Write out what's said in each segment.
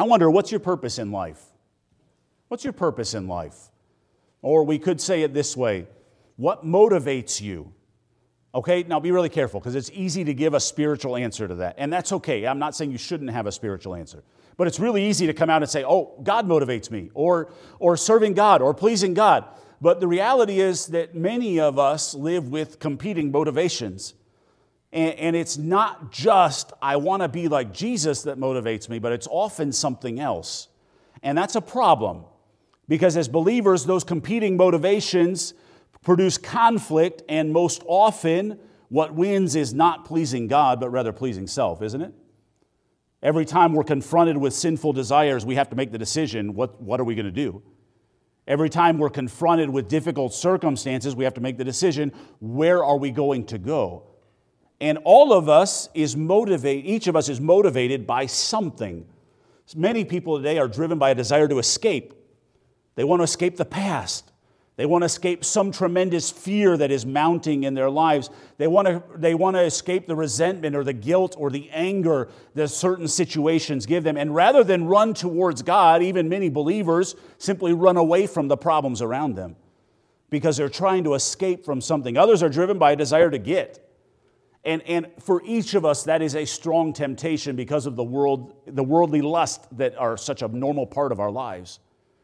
I wonder, what's your purpose in life? What's your purpose in life? Or we could say it this way, what motivates you? Okay, now be really careful because it's easy to give a spiritual answer to that. And that's okay. I'm not saying you shouldn't have a spiritual answer. But it's really easy to come out and say, oh, God motivates me, or serving God, or pleasing God. But the reality is that many of us live with competing motivations. And it's not just, I want to be like Jesus that motivates me, but it's often something else. And that's a problem. Because as believers, those competing motivations produce conflict, and most often what wins is not pleasing God, but rather pleasing self, isn't it? Every time we're confronted with sinful desires, we have to make the decision, what are we going to do? Every time we're confronted with difficult circumstances, we have to make the decision, where are we going to go? And all of us each of us is motivated by something. Many people today are driven by a desire to escape. They want to escape the past. They want to escape some tremendous fear that is mounting in their lives. They want to escape the resentment or the guilt or the anger that certain situations give them. And rather than run towards God, even many believers simply run away from the problems around them because they're trying to escape from something. Others are driven by a desire to get. And for each of us, that is a strong temptation because of the worldly lust that are such a normal part of our lives.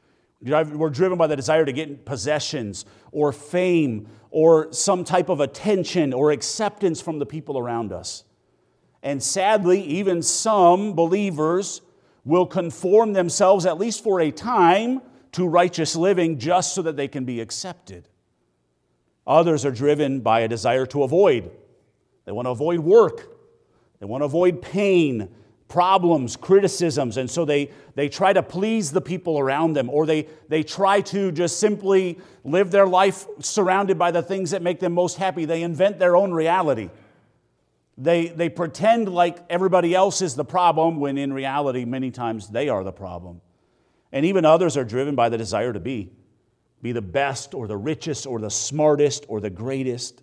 We're driven by the desire to get possessions or fame or some type of attention or acceptance from the people around us. And sadly, even some believers will conform themselves, at least for a time, to righteous living just so that they can be accepted. Others are driven by a desire to avoid. They want to avoid work. They want to avoid pain, problems, criticisms, and so they try to please the people around them, or they try to just simply live their life surrounded by the things that make them most happy. They invent their own reality. They pretend like everybody else is the problem, when in reality, many times they are the problem. And even others are driven by the desire to be the best, or the richest, or the smartest, or the greatest.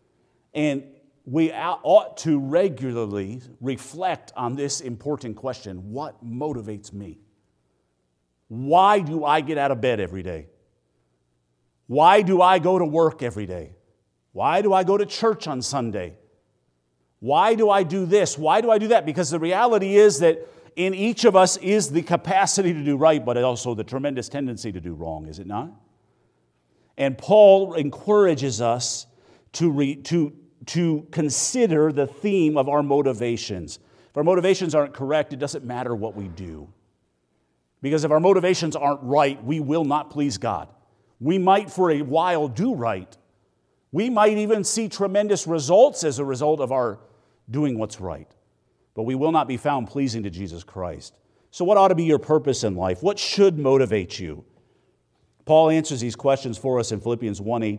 And we ought to regularly reflect on this important question: what motivates me? Why do I get out of bed every day? Why do I go to work every day? Why do I go to church on Sunday? Why do I do this? Why do I do that? Because the reality is that in each of us is the capacity to do right, but also the tremendous tendency to do wrong, is it not? And Paul encourages us to consider the theme of our motivations. If our motivations aren't correct, it doesn't matter what we do. Because if our motivations aren't right, we will not please God. We might for a while do right. We might even see tremendous results as a result of our doing what's right. But we will not be found pleasing to Jesus Christ. So what ought to be your purpose in life? What should motivate you? Paul answers these questions for us in Philippians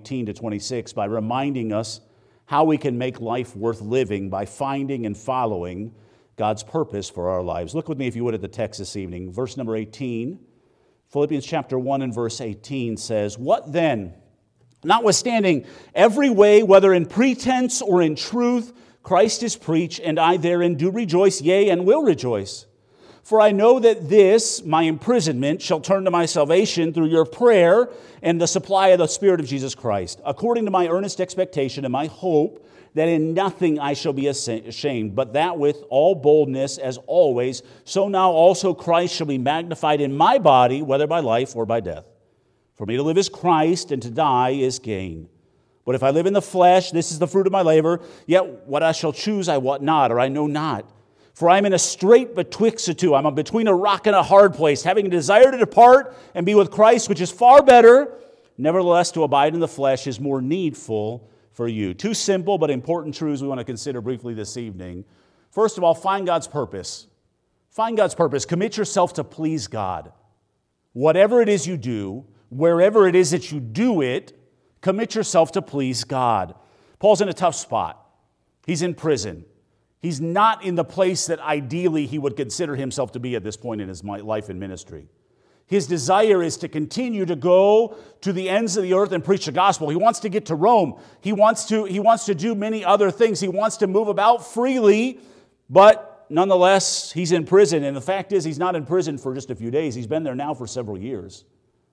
1:18-26 by reminding us how we can make life worth living by finding and following God's purpose for our lives. Look with me, if you would, at the text this evening. Verse number 18, Philippians chapter 1 and verse 18 says, "What then? Notwithstanding every way, whether in pretense or in truth, Christ is preached, and I therein do rejoice, yea, and will rejoice. For I know that this, my imprisonment, shall turn to my salvation through your prayer and the supply of the Spirit of Jesus Christ, according to my earnest expectation and my hope that in nothing I shall be ashamed, but that with all boldness as always, so now also Christ shall be magnified in my body, whether by life or by death. For me to live is Christ, and to die is gain. But if I live in the flesh, this is the fruit of my labor, yet what I shall choose I wot not, or I know not. For I am in a strait betwixt the two. I am between a rock and a hard place, having a desire to depart and be with Christ, which is far better. Nevertheless, to abide in the flesh is more needful for you." Two simple but important truths we want to consider briefly this evening. First of all, find God's purpose. Find God's purpose. Commit yourself to please God. Whatever it is you do, wherever it is that you do it, commit yourself to please God. Paul's in a tough spot. He's in prison. He's not in the place that ideally he would consider himself to be at this point in his life and ministry. His desire is to continue to go to the ends of the earth and preach the gospel. He wants to get to Rome. He wants to do many other things. He wants to move about freely, but But nonetheless, he's in prison. And the fact is, he's not in prison for just a few days. He's been there now for several years.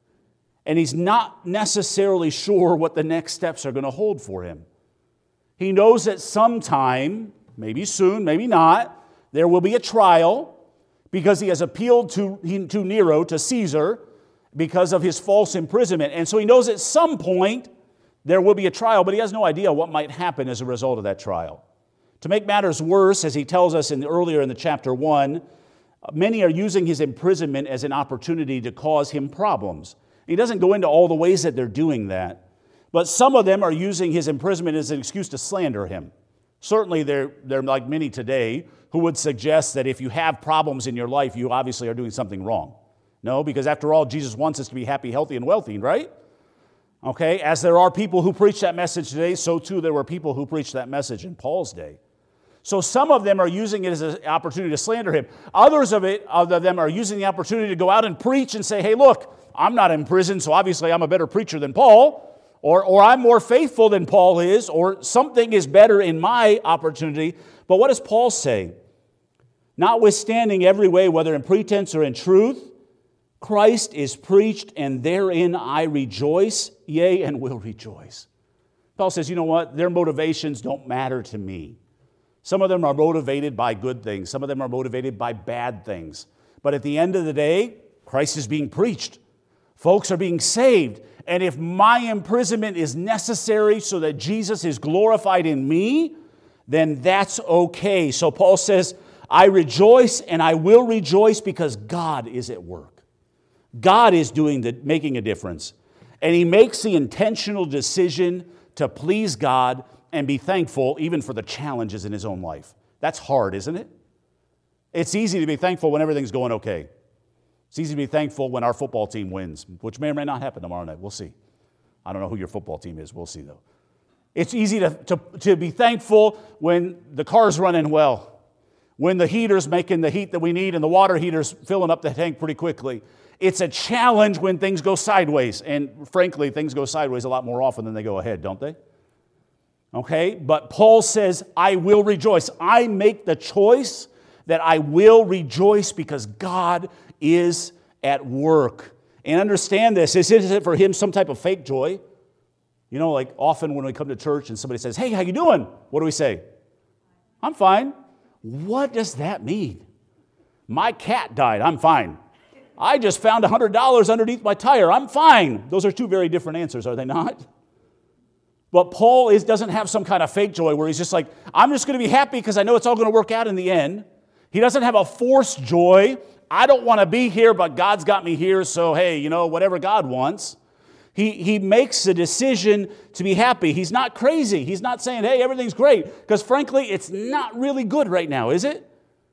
And he's not necessarily sure what the next steps are going to hold for him. He knows that sometime, maybe soon, maybe not, there will be a trial because he has appealed to Nero, to Caesar, because of his false imprisonment. And so he knows at some point there will be a trial, but he has no idea what might happen as a result of that trial. To make matters worse, as he tells us earlier in the chapter 1, many are using his imprisonment as an opportunity to cause him problems. He doesn't go into all the ways that they're doing that, but some of them are using his imprisonment as an excuse to slander him. Certainly they're like many today who would suggest that if you have problems in your life, you obviously are doing something wrong. No, because after all, Jesus wants us to be happy, healthy, and wealthy, right? Okay, as there are people who preach that message today, so too there were people who preached that message in Paul's day. So some of them are using it as an opportunity to slander him. Others of them are using the opportunity to go out and preach and say, hey, look, I'm not in prison, so obviously I'm a better preacher than Paul, or I'm more faithful than Paul is, or something is better in my opportunity. But what does Paul say? Notwithstanding every way, whether in pretense or in truth, Christ is preached, and therein I rejoice, yea, and will rejoice. Paul says, you know what? Their motivations don't matter to me. Some of them are motivated by good things. Some of them are motivated by bad things. But at the end of the day, Christ is being preached. Folks are being saved. And if my imprisonment is necessary so that Jesus is glorified in me, then that's okay. So Paul says, I rejoice and I will rejoice because God is at work. God is making a difference. And he makes the intentional decision to please God and be thankful even for the challenges in his own life. That's hard, isn't it? It's easy to be thankful when everything's going okay. It's easy to be thankful when our football team wins, which may or may not happen tomorrow night. We'll see. I don't know who your football team is. We'll see, though. It's easy to be thankful when the car's running well, when the heater's making the heat that we need and the water heater's filling up the tank pretty quickly. It's a challenge when things go sideways. And frankly, things go sideways a lot more often than they go ahead, don't they? Okay, but Paul says, I will rejoice. I make the choice that I will rejoice because God is at work. And understand this isn't for him some type of fake joy. You know, like often when we come to church and somebody says, hey, how you doing? What do we say? I'm fine. What does that mean? My cat died. I'm fine. I just found $100 underneath my tire. I'm fine. Those are two very different answers, are they not? But Paul doesn't have some kind of fake joy where he's just like, I'm just going to be happy because I know it's all going to work out in the end. He doesn't have a forced joy. I don't want to be here, but God's got me here, so hey, you know, whatever God wants. He makes a decision to be happy. He's not crazy. He's not saying, hey, everything's great, because frankly, it's not really good right now, is it?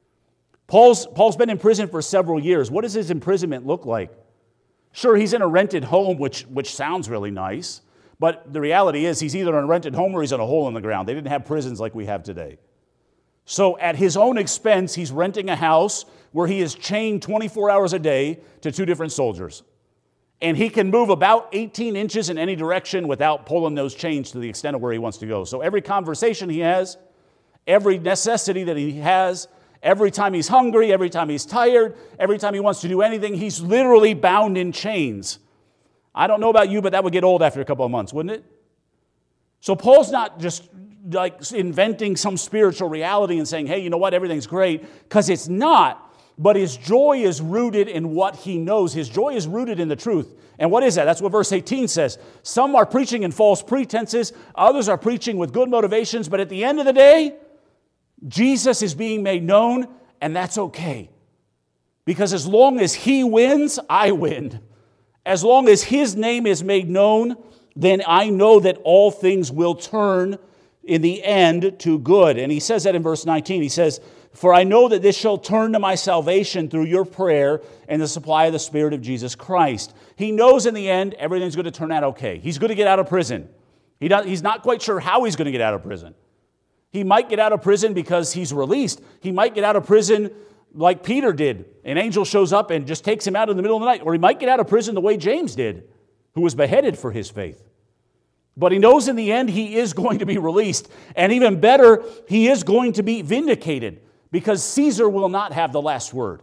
Paul's been in prison for several years. What does his imprisonment look like? Sure, he's in a rented home, which sounds really nice, but the reality is he's either in a rented home or he's in a hole in the ground. They didn't have prisons like we have today. So at his own expense, he's renting a house where he is chained 24 hours a day to two different soldiers. And he can move about 18 inches in any direction without pulling those chains to the extent of where he wants to go. So every conversation he has, every necessity that he has, every time he's hungry, every time he's tired, every time he wants to do anything, he's literally bound in chains. I don't know about you, but that would get old after a couple of months, wouldn't it? So Paul's not just like inventing some spiritual reality and saying, hey, you know what, everything's great, because it's not. But his joy is rooted in what he knows. His joy is rooted in the truth. And what is that? That's what verse 18 says. Some are preaching in false pretenses. Others are preaching with good motivations. But at the end of the day, Jesus is being made known, and that's okay. Because as long as he wins, I win. As long as his name is made known, then I know that all things will turn in the end to good. And he says that in verse 19. He says, for I know that this shall turn to my salvation through your prayer and the supply of the Spirit of Jesus Christ. He knows in the end everything's going to turn out okay. He's going to get out of prison. He's not quite sure how he's going to get out of prison. He might get out of prison because he's released. He might get out of prison like Peter did. An angel shows up and just takes him out in the middle of the night. Or he might get out of prison the way James did, who was beheaded for his faith. But he knows in the end he is going to be released. And even better, he is going to be vindicated. because Caesar will not have the last word.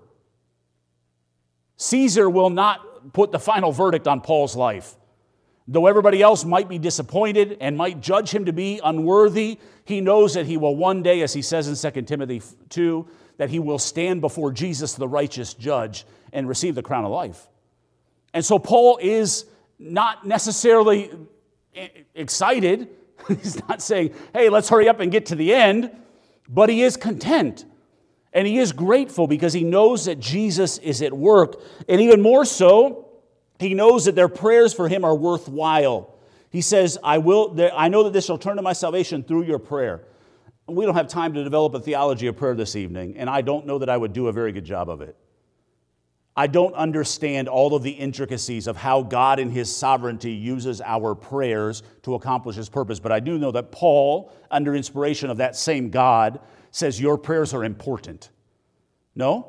Caesar will not put the final verdict on Paul's life. Though everybody else might be disappointed and might judge him to be unworthy, he knows that he will one day, as he says in 2 Timothy 2, that he will stand before Jesus, the righteous judge, and receive the crown of life. And so Paul is not necessarily excited. He's not saying, hey, let's hurry up and get to the end, but he is content. And he is grateful because he knows that Jesus is at work. And even more so, he knows that their prayers for him are worthwhile. He says, I know that this shall turn to my salvation through your prayer. We don't have time to develop a theology of prayer this evening, and I don't know that I would do a very good job of it. I don't understand all of the intricacies of how God in his sovereignty uses our prayers to accomplish his purpose, but I do know that Paul, under inspiration of that same God, says your prayers are important. No?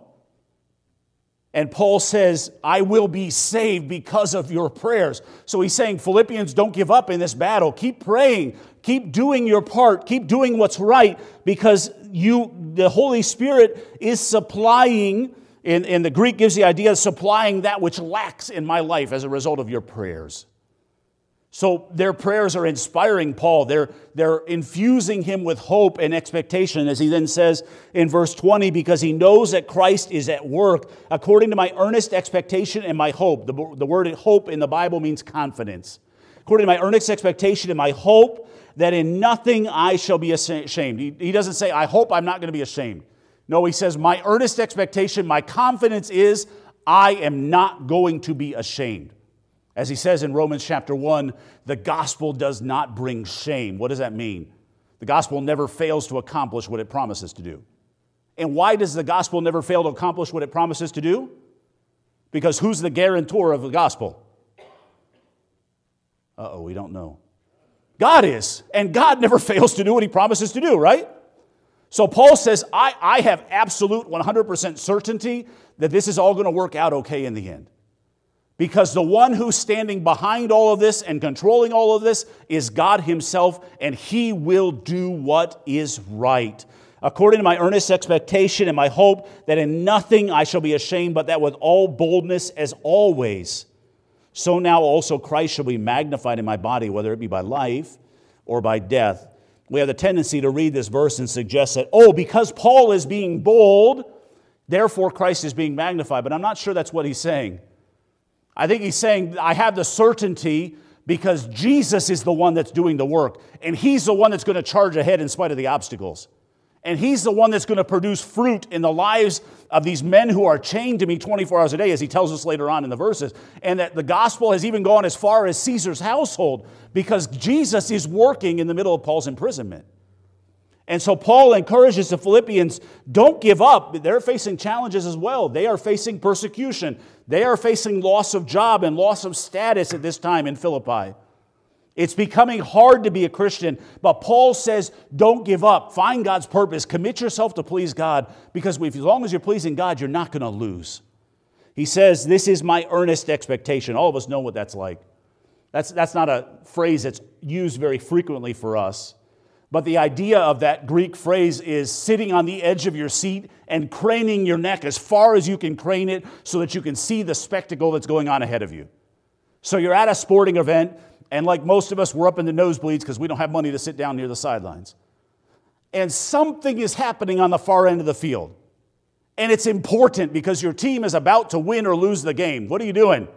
And Paul says, I will be saved because of your prayers. So he's saying, Philippians, don't give up in this battle. Keep praying. Keep doing your part. Keep doing what's right, because the Holy Spirit is supplying, and the Greek gives the idea of supplying that which lacks in my life as a result of your prayers. So their prayers are inspiring Paul. They're infusing him with hope and expectation, as he then says in verse 20, because he knows that Christ is at work according to my earnest expectation and my hope. The word hope in the Bible means confidence. According to my earnest expectation and my hope, that in nothing I shall be ashamed. He doesn't say, I hope I'm not going to be ashamed. No, he says, my earnest expectation, my confidence is I am not going to be ashamed. As he says in Romans chapter 1, the gospel does not bring shame. What does that mean? The gospel never fails to accomplish what it promises to do. And why does the gospel never fail to accomplish what it promises to do? Because who's the guarantor of the gospel? We don't know. God is. And God never fails to do what he promises to do, right? So Paul says, I have absolute 100% certainty that this is all going to work out okay in the end. Because the one who's standing behind all of this and controlling all of this is God himself, and he will do what is right. According to my earnest expectation and my hope that in nothing I shall be ashamed, but that with all boldness as always, so now also Christ shall be magnified in my body, whether it be by life or by death. We have the tendency to read this verse and suggest that, because Paul is being bold, therefore Christ is being magnified. But I'm not sure that's what he's saying. I think he's saying, I have the certainty because Jesus is the one that's doing the work. And he's the one that's going to charge ahead in spite of the obstacles. And he's the one that's going to produce fruit in the lives of these men who are chained to me 24 hours a day, as he tells us later on in the verses. And that the gospel has even gone as far as Caesar's household because Jesus is working in the middle of Paul's imprisonment. And so Paul encourages the Philippians, don't give up. They're facing challenges as well. They are facing persecution. They are facing loss of job and loss of status at this time in Philippi. It's becoming hard to be a Christian, but Paul says, don't give up. Find God's purpose. Commit yourself to please God, because as long as you're pleasing God, you're not going to lose. He says, this is my earnest expectation. All of us know what that's like. That's not a phrase that's used very frequently for us. But the idea of that Greek phrase is sitting on the edge of your seat and craning your neck as far as you can crane it so that you can see the spectacle that's going on ahead of you. So you're at a sporting event, and like most of us, we're up in the nosebleeds because we don't have money to sit down near the sidelines. And something is happening on the far end of the field. And it's important because your team is about to win or lose the game. What are you doing?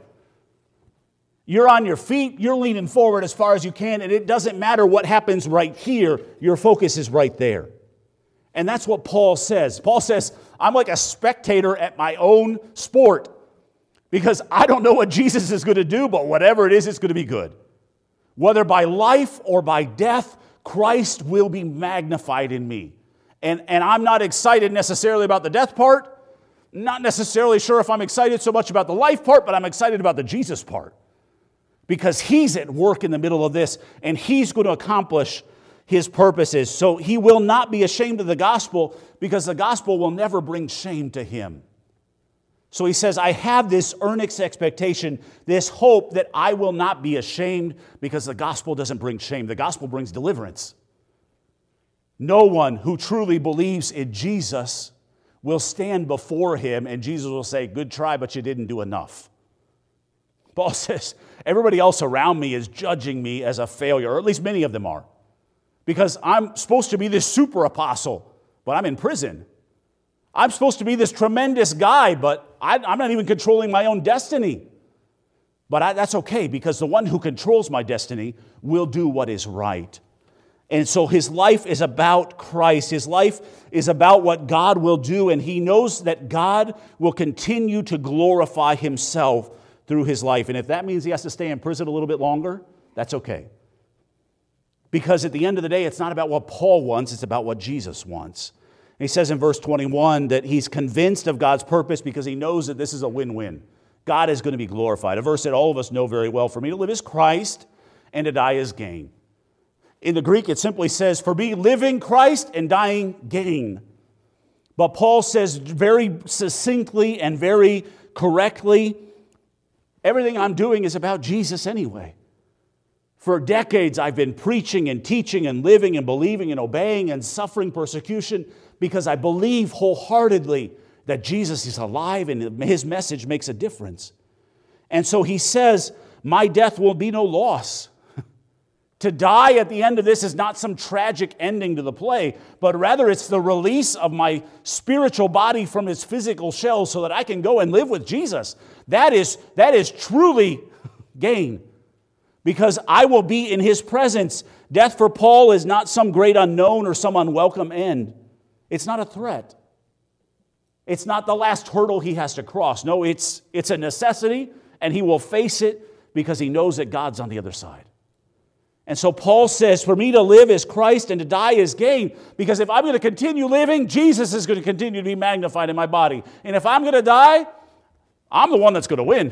You're on your feet, you're leaning forward as far as you can, and it doesn't matter what happens right here, your focus is right there. And that's what Paul says. Paul says, I'm like a spectator at my own sport because I don't know what Jesus is going to do, but whatever it is, it's going to be good. Whether by life or by death, Christ will be magnified in me. And I'm not excited necessarily about the death part, not necessarily sure if I'm excited so much about the life part, but I'm excited about the Jesus part. Because he's at work in the middle of this, and he's going to accomplish his purposes. So he will not be ashamed of the gospel, because the gospel will never bring shame to him. So he says, I have this earnest expectation, this hope that I will not be ashamed, because the gospel doesn't bring shame. The gospel brings deliverance. No one who truly believes in Jesus will stand before him and Jesus will say, good try, but you didn't do enough. Paul says, everybody else around me is judging me as a failure, or at least many of them are. Because I'm supposed to be this super apostle, but I'm in prison. I'm supposed to be this tremendous guy, but I'm not even controlling my own destiny. But that's okay, because the one who controls my destiny will do what is right. And so his life is about Christ. His life is about what God will do, and he knows that God will continue to glorify himself through his life. And if that means he has to stay in prison a little bit longer, that's okay. Because at the end of the day, it's not about what Paul wants, it's about what Jesus wants. And he says in verse 21 that he's convinced of God's purpose because he knows that this is a win-win. God is going to be glorified. A verse that all of us know very well. For me to live is Christ, and to die is gain. In the Greek, it simply says, for me, living Christ and dying gain. But Paul says very succinctly and very correctly, everything I'm doing is about Jesus anyway. For decades, I've been preaching and teaching and living and believing and obeying and suffering persecution because I believe wholeheartedly that Jesus is alive and his message makes a difference. And so he says, my death will be no loss. To die at the end of this is not some tragic ending to the play, but rather it's the release of my spiritual body from its physical shell so that I can go and live with Jesus. That is truly gain, because I will be in his presence. Death for Paul is not some great unknown or some unwelcome end. It's not a threat. It's not the last hurdle he has to cross. No, it's a necessity, and he will face it because he knows that God's on the other side. And so Paul says, for me to live is Christ and to die is gain. Because if I'm going to continue living, Jesus is going to continue to be magnified in my body. And if I'm going to die, I'm the one that's going to win.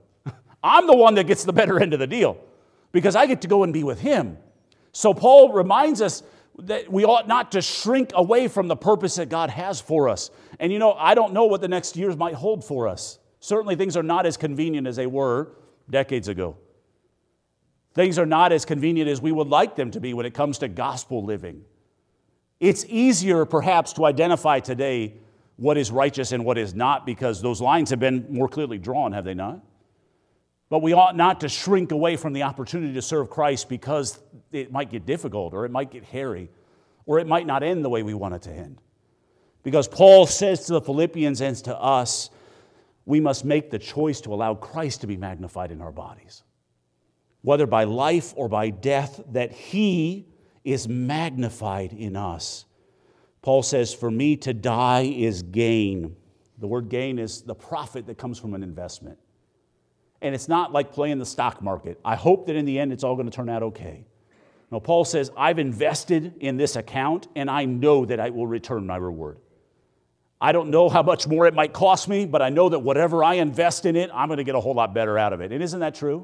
I'm the one that gets the better end of the deal. Because I get to go and be with him. So Paul reminds us that we ought not to shrink away from the purpose that God has for us. And I don't know what the next years might hold for us. Certainly things are not as convenient as they were decades ago. Things are not as convenient as we would like them to be when it comes to gospel living. It's easier, perhaps, to identify today what is righteous and what is not because those lines have been more clearly drawn, have they not? But we ought not to shrink away from the opportunity to serve Christ because it might get difficult or it might get hairy or it might not end the way we want it to end. Because Paul says to the Philippians and to us, we must make the choice to allow Christ to be magnified in our bodies. Whether by life or by death, that he is magnified in us. Paul says, for me to die is gain. The word gain is the profit that comes from an investment. And it's not like playing the stock market. I hope that in the end it's all going to turn out okay. No, Paul says, I've invested in this account and I know that I will return my reward. I don't know how much more it might cost me, but I know that whatever I invest in it, I'm going to get a whole lot better out of it. And isn't that true?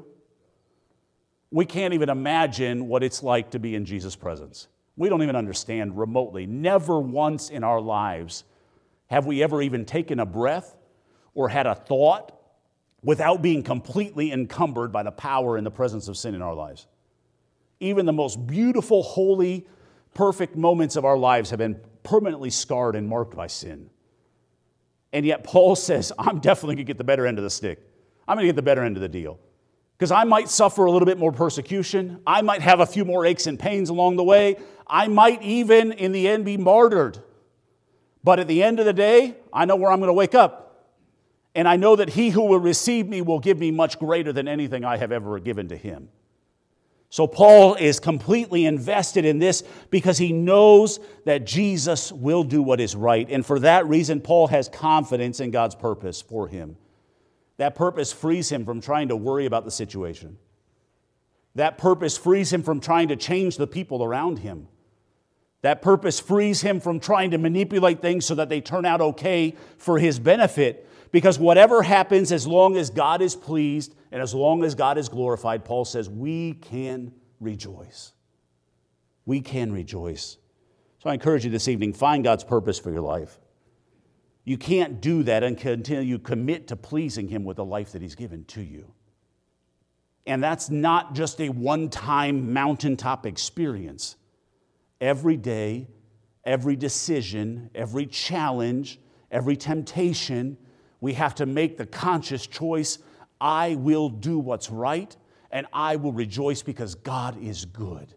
We can't even imagine what it's like to be in Jesus' presence. We don't even understand remotely. Never once in our lives have we ever even taken a breath or had a thought without being completely encumbered by the power and the presence of sin in our lives. Even the most beautiful, holy, perfect moments of our lives have been permanently scarred and marked by sin. And yet Paul says, I'm definitely going to get the better end of the stick. I'm going to get the better end of the deal. Because I might suffer a little bit more persecution. I might have a few more aches and pains along the way. I might even, in the end, be martyred. But at the end of the day, I know where I'm going to wake up. And I know that he who will receive me will give me much greater than anything I have ever given to him. So Paul is completely invested in this because he knows that Jesus will do what is right. And for that reason, Paul has confidence in God's purpose for him. That purpose frees him from trying to worry about the situation. That purpose frees him from trying to change the people around him. That purpose frees him from trying to manipulate things so that they turn out okay for his benefit. Because whatever happens, as long as God is pleased and as long as God is glorified, Paul says, we can rejoice. We can rejoice. So I encourage you this evening, find God's purpose for your life. You can't do that until you commit to pleasing him with the life that he's given to you. And that's not just a one-time mountaintop experience. Every day every decision, every challenge, every temptation, we have to make the conscious choice, I will do what's right, and I will rejoice because God is good.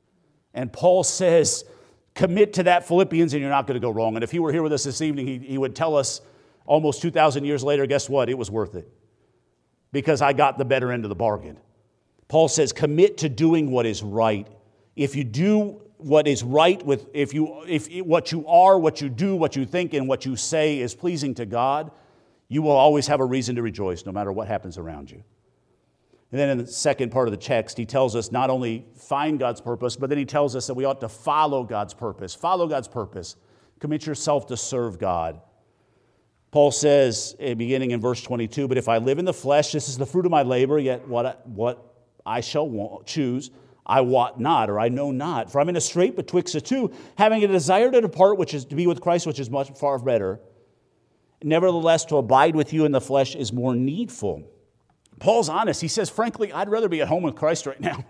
And Paul says, commit to that, Philippians, and you're not going to go wrong. And if he were here with us this evening, he would tell us almost 2,000 years later, guess what? It was worth it. Because I got the better end of the bargain. Paul says, commit to doing what is right. If you do what is right, if what you are, what you do, what you think, and what you say is pleasing to God, you will always have a reason to rejoice no matter what happens around you. And then in the second part of the text, he tells us not only find God's purpose, but then he tells us that we ought to follow God's purpose. Follow God's purpose. Commit yourself to serve God. Paul says, beginning in verse 22, but if I live in the flesh, this is the fruit of my labor, yet what I shall choose, I wot not, or I know not. For I'm in a strait betwixt the two, having a desire to depart, which is to be with Christ, which is much far better. Nevertheless, to abide with you in the flesh is more needful. Paul's honest. He says, frankly, I'd rather be at home with Christ right now.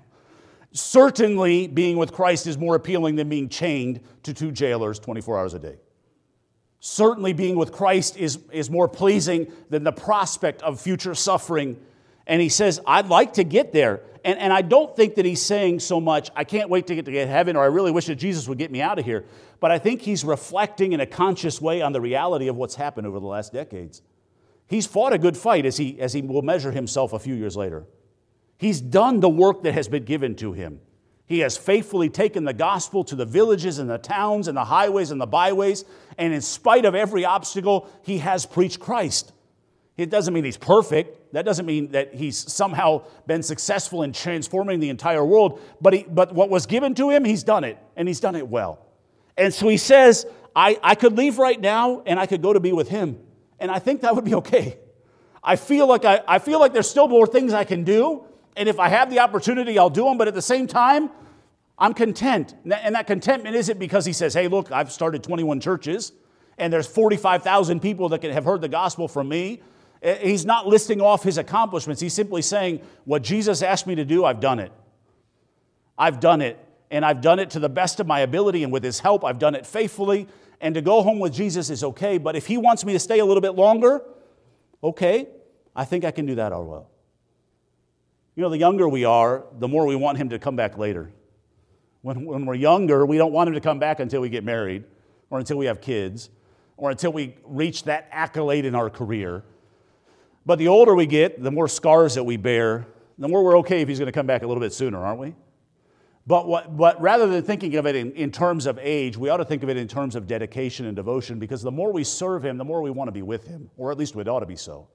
Certainly, being with Christ is more appealing than being chained to 2 jailers 24 hours a day. Certainly, being with Christ is more pleasing than the prospect of future suffering. And he says, I'd like to get there. And I don't think that he's saying so much, I can't wait to get to heaven, or I really wish that Jesus would get me out of here. But I think he's reflecting in a conscious way on the reality of what's happened over the last decades. He's fought a good fight as he will measure himself a few years later. He's done the work that has been given to him. He has faithfully taken the gospel to the villages and the towns and the highways and the byways, and in spite of every obstacle, he has preached Christ. It doesn't mean he's perfect. That doesn't mean that he's somehow been successful in transforming the entire world, but what was given to him, he's done it, and he's done it well. And so he says, I could leave right now, and I could go to be with him. And I think that would be okay. I feel like there's still more things I can do. And if I have the opportunity, I'll do them. But at the same time, I'm content. And that contentment isn't because he says, hey, look, I've started 21 churches. And there's 45,000 people that have heard the gospel from me. He's not listing off his accomplishments. He's simply saying, what Jesus asked me to do, I've done it. I've done it. And I've done it to the best of my ability. And with his help, I've done it faithfully. And to go home with Jesus is okay, but if he wants me to stay a little bit longer, okay, I think I can do that all well. You know, the younger we are, the more we want him to come back later. When we're younger, we don't want him to come back until we get married, or until we have kids, or until we reach that accolade in our career. But the older we get, the more scars that we bear, the more we're okay if he's going to come back a little bit sooner, aren't we? But rather than thinking of it in terms of age, we ought to think of it in terms of dedication and devotion, because the more we serve him, the more we want to be with him, or at least it ought to be so.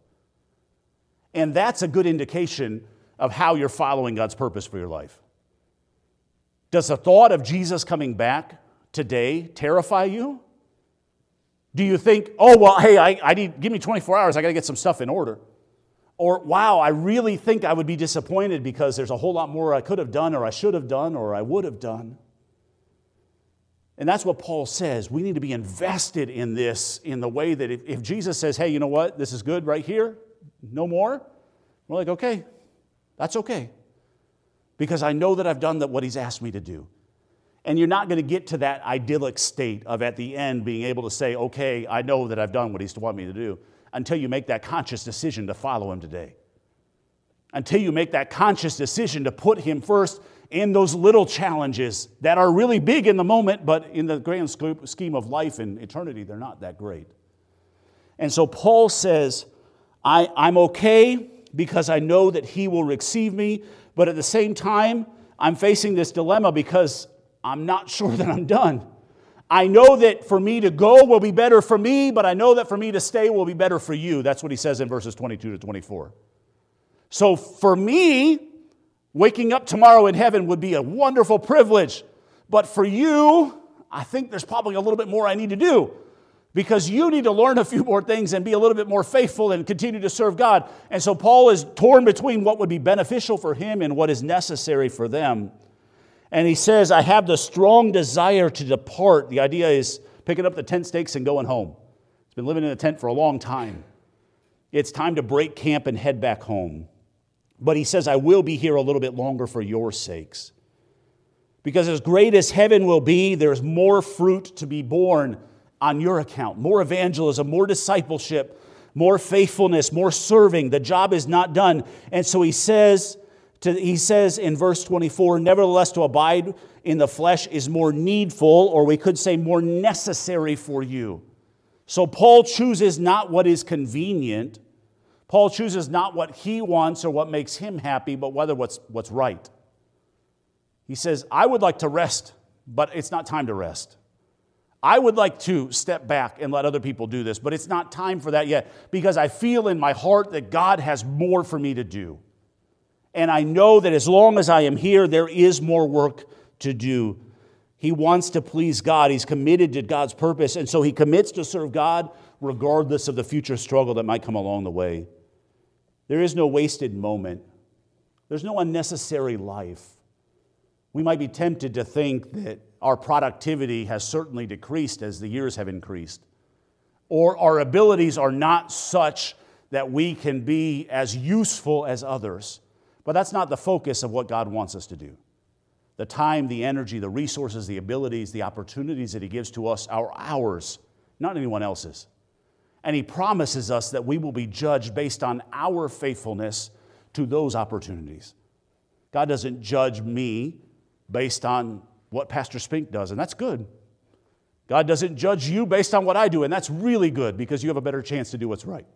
And that's a good indication of how you're following God's purpose for your life. Does the thought of Jesus coming back today terrify you? Do you think, oh, well, hey, give me 24 hours, I got to get some stuff in order? Or, wow, I really think I would be disappointed because there's a whole lot more I could have done, or I should have done, or I would have done. And that's what Paul says. We need to be invested in this in the way that if Jesus says, hey, you know what, this is good right here, no more, we're like, okay, that's okay. Because I know that I've done what he's asked me to do. And you're not going to get to that idyllic state of at the end being able to say, okay, I know that I've done what he's wanted me to do, until you make that conscious decision to follow him today. Until you make that conscious decision to put him first in those little challenges that are really big in the moment, but in the grand scheme of life and eternity, they're not that great. And so Paul says, I'm okay because I know that he will receive me, but at the same time, I'm facing this dilemma because I'm not sure that I'm done. I know that for me to go will be better for me, but I know that for me to stay will be better for you. That's what he says in verses 22 to 24. So for me, waking up tomorrow in heaven would be a wonderful privilege. But for you, I think there's probably a little bit more I need to do, because you need to learn a few more things and be a little bit more faithful and continue to serve God. And so Paul is torn between what would be beneficial for him and what is necessary for them. And he says, I have the strong desire to depart. The idea is picking up the tent stakes and going home. He's been living in a tent for a long time. It's time to break camp and head back home. But he says, I will be here a little bit longer for your sakes. Because as great as heaven will be, there's more fruit to be born on your account. More evangelism, more discipleship, more faithfulness, more serving. The job is not done. And so he says in verse 24, nevertheless to abide in the flesh is more needful, or we could say more necessary for you. So Paul chooses not what is convenient. Paul chooses not what he wants or what makes him happy, but whether what's right. He says, I would like to rest, but it's not time to rest. I would like to step back and let other people do this, but it's not time for that yet, because I feel in my heart that God has more for me to do. And I know that as long as I am here, there is more work to do. He wants to please God. He's committed to God's purpose, and so he commits to serve God regardless of the future struggle that might come along the way. There is no wasted moment. There's no unnecessary life. We might be tempted to think that our productivity has certainly decreased as the years have increased, or our abilities are not such that we can be as useful as others. But that's not the focus of what God wants us to do. The time, the energy, the resources, the abilities, the opportunities that he gives to us are ours, not anyone else's. And he promises us that we will be judged based on our faithfulness to those opportunities. God doesn't judge me based on what Pastor Spink does, and that's good. God doesn't judge you based on what I do, and that's really good because you have a better chance to do what's right.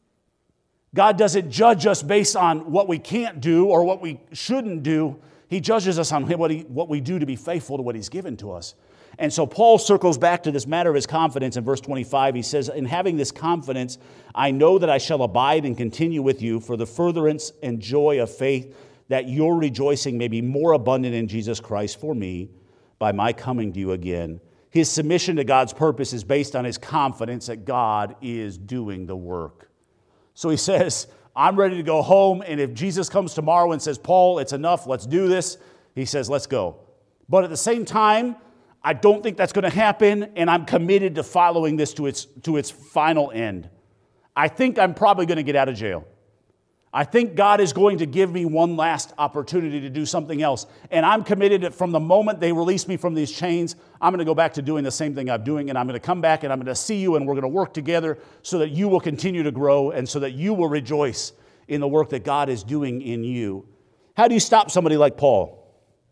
God doesn't judge us based on what we can't do or what we shouldn't do. He judges us on what we do to be faithful to what he's given to us. And so Paul circles back to this matter of his confidence in verse 25. He says, in having this confidence, I know that I shall abide and continue with you for the furtherance and joy of faith, that your rejoicing may be more abundant in Jesus Christ for me by my coming to you again. His submission to God's purpose is based on his confidence that God is doing the work. So he says, I'm ready to go home, and if Jesus comes tomorrow and says, Paul, it's enough, let's do this, he says, let's go. But at the same time, I don't think that's going to happen, and I'm committed to following this to its final end. I think I'm probably going to get out of jail. I think God is going to give me one last opportunity to do something else. And I'm committed that from the moment they release me from these chains, I'm going to go back to doing the same thing I'm doing. And I'm going to come back and I'm going to see you and we're going to work together so that you will continue to grow and so that you will rejoice in the work that God is doing in you. How do you stop somebody like Paul?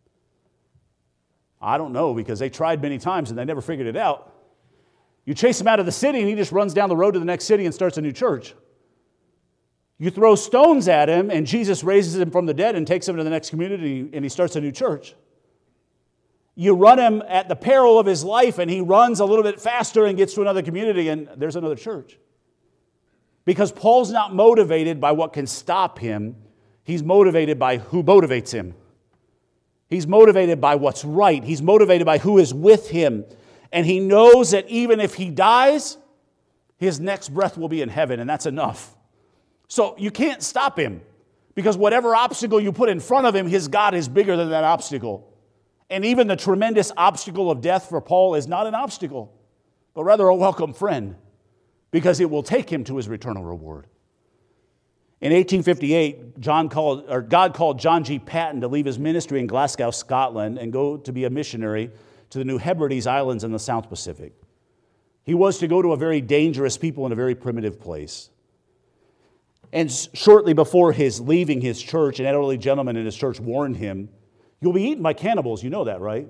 I don't know, because they tried many times and they never figured it out. You chase him out of the city and he just runs down the road to the next city and starts a new church. You throw stones at him, and Jesus raises him from the dead and takes him to the next community, and he starts a new church. You run him at the peril of his life, and he runs a little bit faster and gets to another community, and there's another church. Because Paul's not motivated by what can stop him. He's motivated by who motivates him. He's motivated by what's right. He's motivated by who is with him. And he knows that even if he dies, his next breath will be in heaven, and that's enough. So you can't stop him, because whatever obstacle you put in front of him, his God is bigger than that obstacle. And even the tremendous obstacle of death for Paul is not an obstacle, but rather a welcome friend, because it will take him to his eternal reward. In 1858, God called John G. Paton to leave his ministry in Glasgow, Scotland, and go to be a missionary to the New Hebrides Islands in the South Pacific. He was to go to a very dangerous people in a very primitive place. And shortly before his leaving his church, an elderly gentleman in his church warned him, you'll be eaten by cannibals, you know that, right?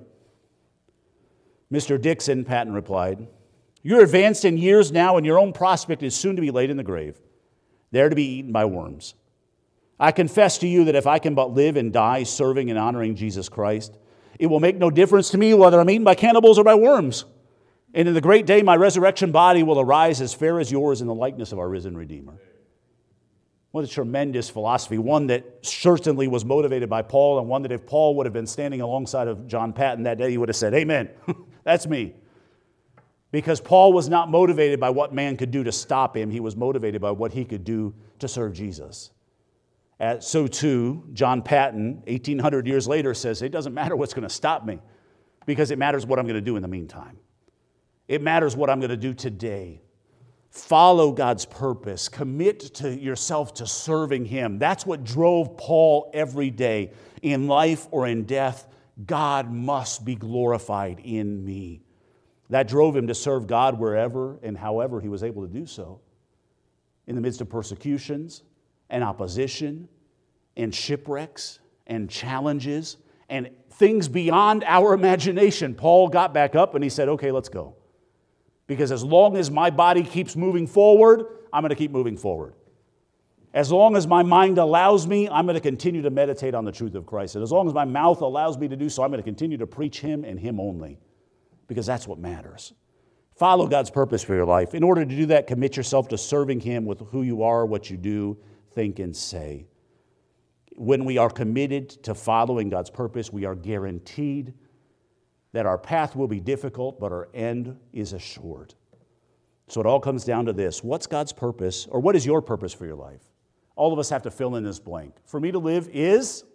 Mr. Dixon, Paton replied, you're advanced in years now, and your own prospect is soon to be laid in the grave, there to be eaten by worms. I confess to you that if I can but live and die serving and honoring Jesus Christ, it will make no difference to me whether I'm eaten by cannibals or by worms. And in the great day, my resurrection body will arise as fair as yours in the likeness of our risen Redeemer. What a tremendous philosophy, one that certainly was motivated by Paul, and one that if Paul would have been standing alongside of John Paton that day, he would have said, amen, that's me. Because Paul was not motivated by what man could do to stop him. He was motivated by what he could do to serve Jesus. So too, John Paton, 1,800 years later, says, it doesn't matter what's going to stop me, because it matters what I'm going to do in the meantime. It matters what I'm going to do today. Follow God's purpose. Commit to yourself to serving him. That's what drove Paul every day, in life or in death. God must be glorified in me. That drove him to serve God wherever and however he was able to do so. In the midst of persecutions and opposition and shipwrecks and challenges and things beyond our imagination, Paul got back up and he said, okay, let's go. Because as long as my body keeps moving forward, I'm going to keep moving forward. As long as my mind allows me, I'm going to continue to meditate on the truth of Christ. And as long as my mouth allows me to do so, I'm going to continue to preach Him and Him only. Because that's what matters. Follow God's purpose for your life. In order to do that, commit yourself to serving Him with who you are, what you do, think, and say. When we are committed to following God's purpose, we are guaranteed that our path will be difficult, but our end is assured. So it all comes down to this. What's God's purpose, or what is your purpose for your life? All of us have to fill in this blank. For me to live is...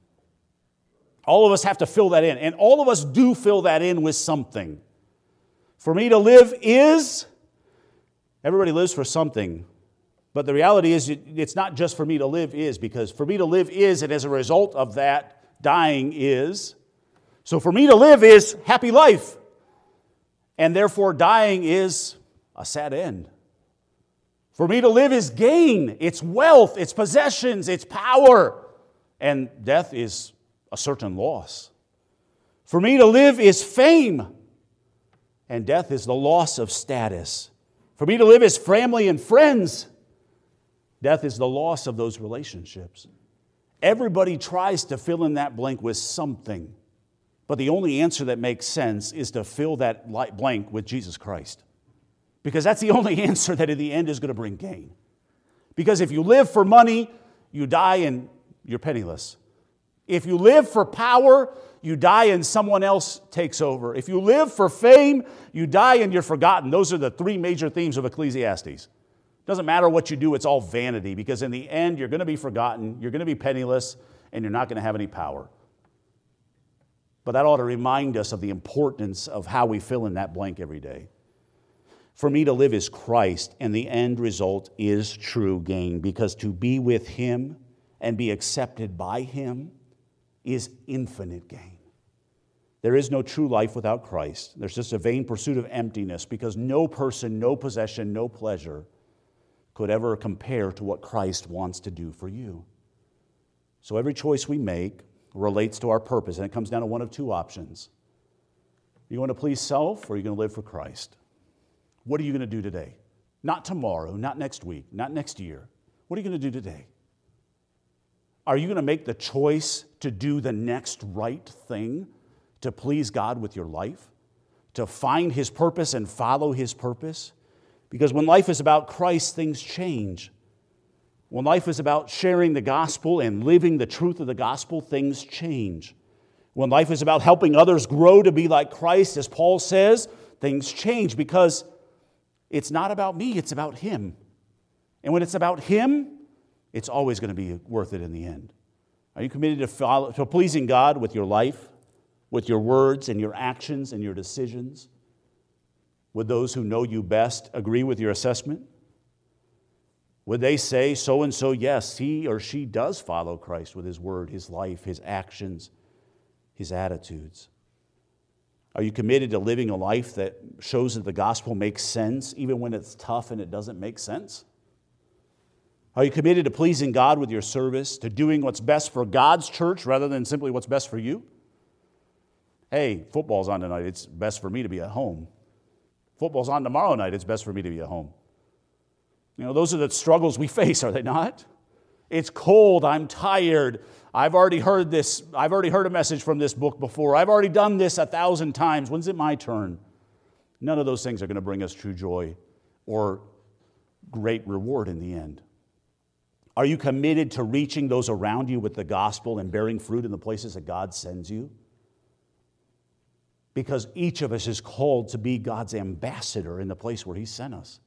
All of us have to fill that in. And all of us do fill that in with something. For me to live is... Everybody lives for something. But the reality is, it's not just for me to live is, because for me to live is, and as a result of that, dying is. So for me to live is happy life. And therefore dying is a sad end. For me to live is gain. It's wealth, it's possessions, it's power. And death is a certain loss. For me to live is fame. And death is the loss of status. For me to live is family and friends. Death is the loss of those relationships. Everybody tries to fill in that blank with something. But the only answer that makes sense is to fill that blank with Jesus Christ. Because that's the only answer that in the end is going to bring gain. Because if you live for money, you die and you're penniless. If you live for power, you die and someone else takes over. If you live for fame, you die and you're forgotten. Those are the three major themes of Ecclesiastes. Doesn't matter what you do, it's all vanity, because in the end, you're going to be forgotten, you're going to be penniless, and you're not going to have any power. But that ought to remind us of the importance of how we fill in that blank every day. For me to live is Christ, and the end result is true gain, because to be with Him and be accepted by Him is infinite gain. There is no true life without Christ. There's just a vain pursuit of emptiness, because no person, no possession, no pleasure could ever compare to what Christ wants to do for you. So every choice we make relates to our purpose, and it comes down to one of two options. Are you going to please self, or are you going to live for Christ? What are you going to do today? Not tomorrow, not next week, not next year. What are you going to do today? Are you going to make the choice to do the next right thing, to please God with your life, to find His purpose and follow His purpose? Because when life is about Christ, things change. When life is about sharing the gospel and living the truth of the gospel, things change. When life is about helping others grow to be like Christ, as Paul says, things change, because it's not about me, it's about Him. And when it's about Him, it's always going to be worth it in the end. Are you committed to pleasing God with your life, with your words and your actions and your decisions? Would those who know you best agree with your assessment? Would they say, so-and-so, yes, he or she does follow Christ with his word, his life, his actions, his attitudes? Are you committed to living a life that shows that the gospel makes sense even when it's tough and it doesn't make sense? Are you committed to pleasing God with your service, to doing what's best for God's church rather than simply what's best for you? Hey, football's on tonight. It's best for me to be at home. Football's on tomorrow night. It's best for me to be at home. You know, those are the struggles we face, are they not? It's cold. I'm tired. I've already heard this. I've already heard a message from this book before. I've already done this 1,000 times. When's it my turn? None of those things are going to bring us true joy or great reward in the end. Are you committed to reaching those around you with the gospel and bearing fruit in the places that God sends you? Because each of us is called to be God's ambassador in the place where He sent us.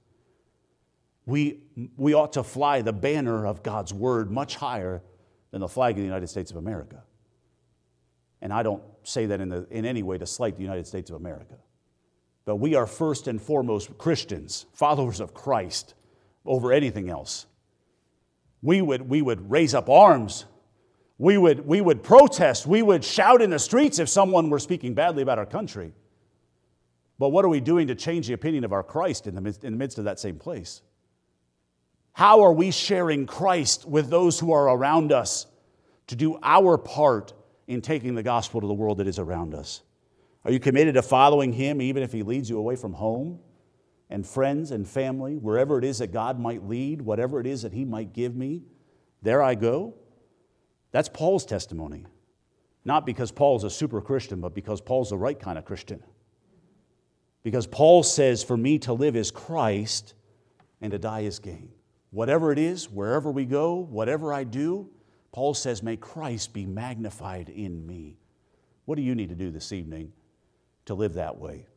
We ought to fly the banner of God's word much higher than the flag of the United States of America. And I don't say that in any way to slight the United States of America. But we are first and foremost Christians, followers of Christ, over anything else. We would raise up arms We would protest. We would shout in the streets if someone were speaking badly about our country. But what are we doing to change the opinion of our Christ in the midst of that same place? How are we sharing Christ with those who are around us to do our part in taking the gospel to the world that is around us? Are you committed to following Him even if He leads you away from home and friends and family, wherever it is that God might lead, whatever it is that He might give me, there I go? That's Paul's testimony. Not because Paul's a super Christian, but because Paul's the right kind of Christian. Because Paul says, for me to live is Christ and to die is gain. Whatever it is, wherever we go, whatever I do, Paul says, may Christ be magnified in me. What do you need to do this evening to live that way?